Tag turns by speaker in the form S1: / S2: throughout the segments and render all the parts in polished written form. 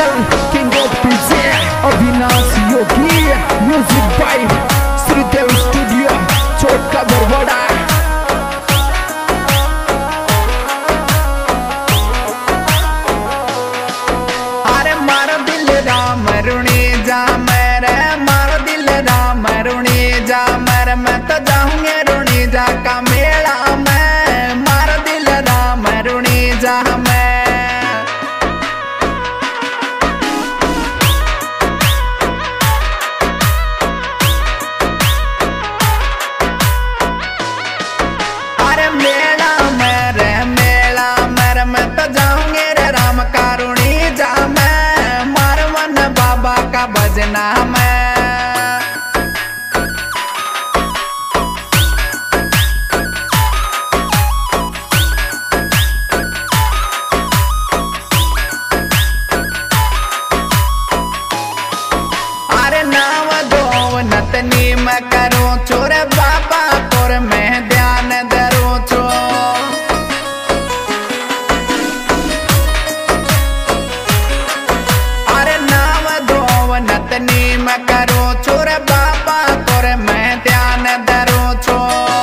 S1: Official King of Present Avinash Yogi Music by Sridev Studio Chotka Barwada. अरे मारा दिल राम रुणी जा मेरे, मारा दिल राम रुणी जा मेरे, मैं तो जाऊंगे रुणी जा का मेला में, मारा दिल राम रुणी जा मैं। अरे मेला मेरे, मेला मेरे, मैं तो जाऊंगे रे राम का रुणी जा मैं, मारवन बाबा का भजना मैं। अरे नाव दो नतनी मैं करूं छोरे बाबा पर मैं ध्यान धरूं छो। अरे नाव दो नतनी मैं करूं छोरे बाबा पर मैं ध्यान धरूं छो।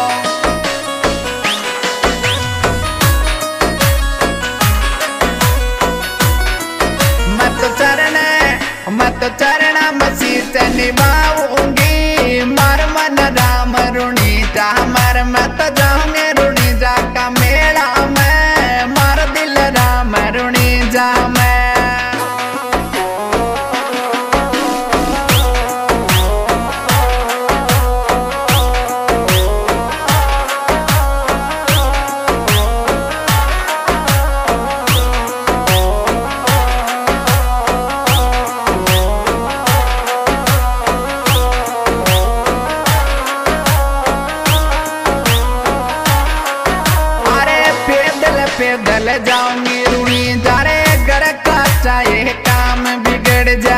S1: मैं तो चरण मसीह से निभाऊंगी, मार मन राम रुणी जा मर, मैं तो जाऊंगे रुणी जा का मेला में, मार दिल राम रुणी जा मैं। पैदल जाऊंगी रुणी जा रे, घर का चाहे काम बिगड़ जा।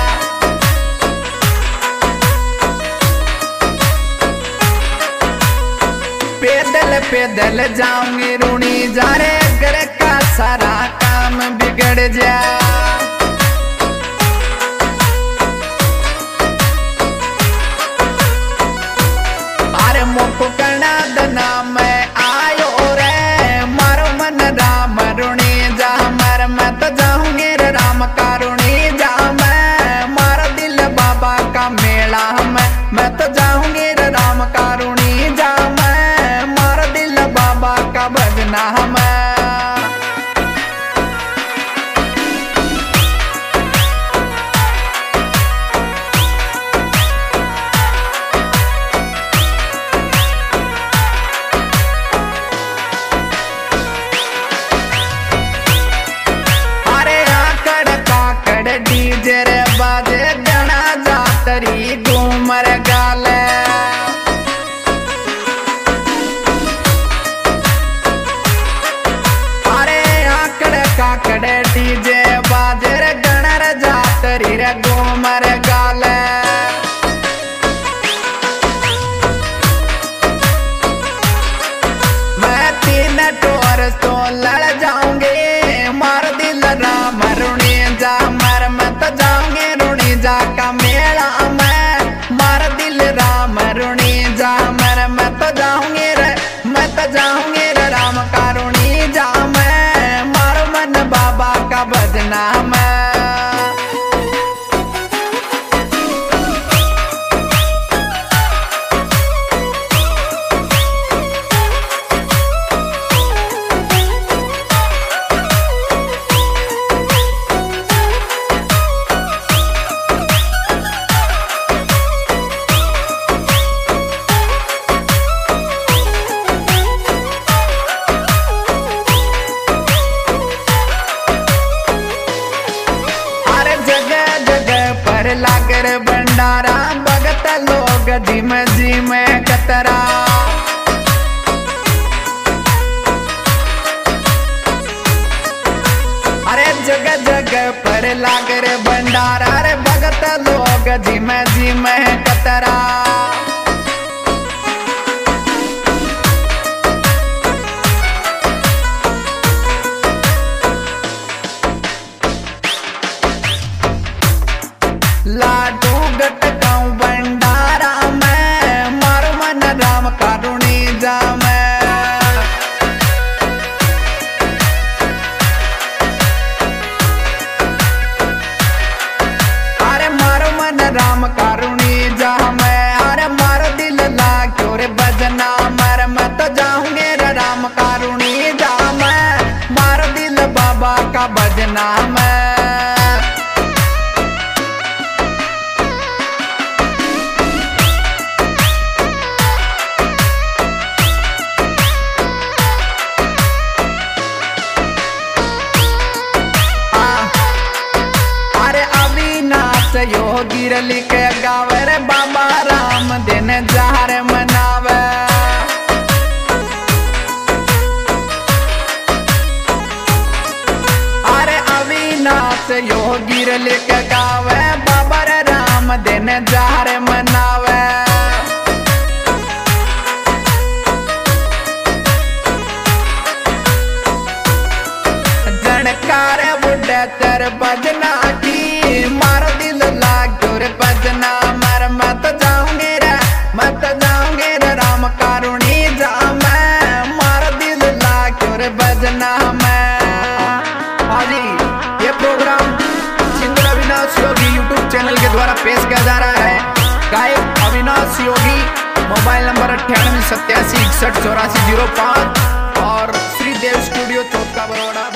S1: पैदल पैदल जाऊंगी रुणी जा रे, घर का सारा काम बिगड़ जा। अरे मोको करना दना मैं आयो रे, राम रुणी जा मर, मैं तो जाऊंगे रे राम का रुणी जा मैं, मारा दिल बाबा का मेला में, मैं तो जाऊंगे रे राम का रुणी जा मैं, मारा दिल बाबा का भजना मैं। डीजे रे बाजे गणा जातरी घूमर गाले। अरे आकड़ काकड़ डीजे बाजे रे गणा रे जातरी रे घूमर गाले। मैं तीन टोर तो लड़ जाऊंगे, मार दिल राम रुणी जा मर, मैं तो जाऊंगे रुणी जा का मेला में, मार दिल राम रुणी जा मर, मैं तो जाऊंगे रे राम का रुणी जा मैं, मारो मन बाबा का भजना मैं। लागर भंडारा भगत लोग जिम जिम कतरा। अरे जगह जगह पर लागर भंडारा रे भगत लोग जिम जिम कतरा। में। योगी रली के गावे रे बाबा राम दिन जार मनावे। अरे अविनाश योगी रली के गावे बाबा रे राम दिन जार मनावे। जनकार बुढ़े तेरे बजना की मार दिल लाग तोरे बजना मर मत जाऊंगे रे राम कारुणी जा मैं मार दिल लाग तोरे बजना मैं। हाजी ये programme singer Avinash Yogi YouTube channel के द्वारा पेश किया जा रहा है। गायक अविनाश योगी, मोबाइल नंबर 98 87 61 84 05 और श्रीदेव स्टूडियो चौथा बड़ौदा।